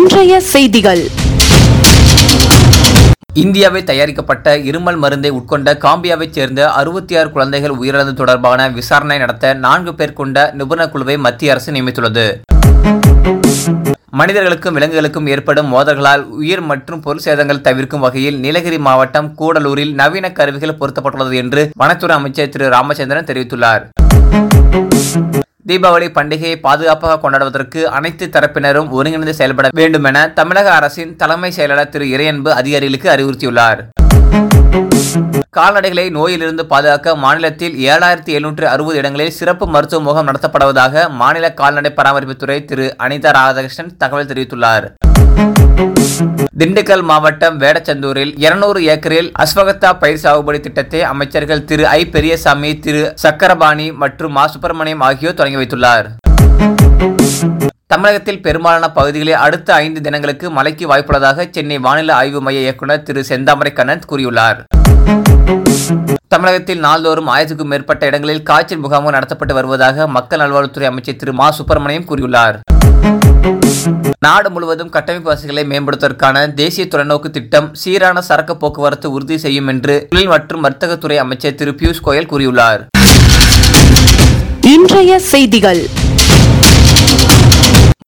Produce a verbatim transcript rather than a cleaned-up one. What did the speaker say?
இன்றைய செய்திகள். இந்தியாவில் தயாரிக்கப்பட்ட இருமல் மருந்தை உட்கொண்ட காம்பியாவைச் சேர்ந்த அறுபத்தி ஆறு குழந்தைகள் உயிரிழந்தது தொடர்பான விசாரணை நடத்த நான்கு பேர் கொண்ட நிபுணர் குழுவை மத்திய அரசு நியமித்துள்ளது. மனிதர்களுக்கும் விலங்குகளுக்கும் ஏற்படும் மோதல்களால் உயிர் மற்றும் பொருள் சேதங்கள் தவிர்க்கும் வகையில் நீலகிரி மாவட்டம் கூடலூரில் நவீன கருவிகள் பொருத்தப்பட்டுள்ளது என்று வனத்துறை அமைச்சர் திரு ராமச்சந்திரன் தெரிவித்துள்ளார். தீபாவளி பண்டிகையை பாதுகாப்பாக கொண்டாடுவதற்கு அனைத்து தரப்பினரும் ஒருங்கிணைந்து செயல்பட வேண்டும் என தமிழக அரசின் தலைமை செயலாளர் திரு இறையன்பு அதிகாரிகளுக்கு அறிவுறுத்தியுள்ளார். கால்நடைகளை நோயிலிருந்து பாதுகாக்க மாநிலத்தில் ஏழாயிரத்தி எழுநூற்று அறுபது இடங்களில் சிறப்பு மருத்துவ முகாம் நடத்தப்படுவதாக மாநில கால்நடை பராமரிப்புத்துறை திரு அனிதா ராதாகிருஷ்ணன் தகவல் தெரிவித்துள்ளார். திண்டுக்கல் மாவட்டம் வேடச்சந்தூரில் இருநூறு ஏக்கரில் அஸ்வகத்தா பயிர் சாகுபடி திட்டத்தை அமைச்சர்கள் திரு ஐ பெரியசாமி, திரு சக்கரபாணி மற்றும் மா சுப்பிரமணியம் ஆகியோர் தொடங்கி வைத்துள்ளார். தமிழகத்தில் பெரும்பாலான பகுதிகளில் அடுத்த ஐந்து தினங்களுக்கு மழைக்கு வாய்ப்புள்ளதாக சென்னை வானிலை ஆய்வு மைய இயக்குநர் திரு செந்தாமரை கண்ணன் கூறியுள்ளார். தமிழகத்தில் நாள்தோறும் ஆயிரத்துக்கும் மேற்பட்ட இடங்களில் காய்ச்சல் முகாம்கள் நடத்தப்பட்டு வருவதாக மக்கள் நல்வாழ்வுத்துறை அமைச்சர் திரு மா சுப்பிரமணியம் கூறியுள்ளார். நாடு முழுவதும் கட்டமைப்பு வசதிகளை மேம்படுத்துவதற்கான தேசிய தொலைநோக்கு திட்டம் சீரான சரக்கு போக்குவரத்து உறுதி செய்யும் என்று தொழில் மற்றும் வர்த்தகத்துறை அமைச்சர் திரு பியூஷ் கோயல் கூறியுள்ளார். இன்றைய செய்திகள்.